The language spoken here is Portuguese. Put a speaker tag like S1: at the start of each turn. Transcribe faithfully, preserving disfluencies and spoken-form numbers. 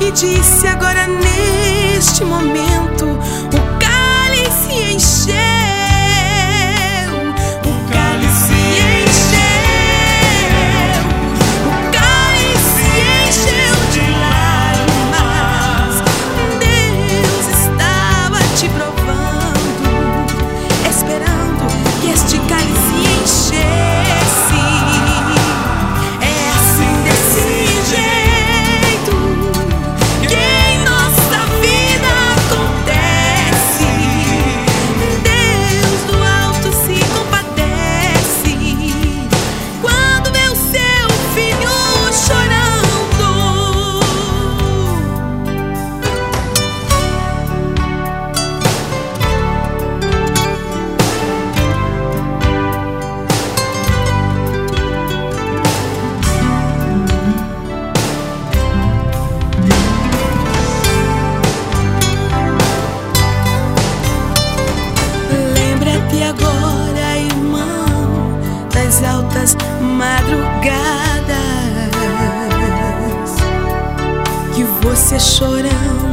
S1: e disse: agora neste momento o cálice encheu, o cálice encheu, o cálice encheu de lágrimas. Deus estava te provando, esperando que este cálice enchesse. É assim, desse jeito, que em nossa vida acontece. Deus do alto se compadece quando vê o seu filho chorando. Lembra-te agora, irmão, das altas madrugadas, que você chorando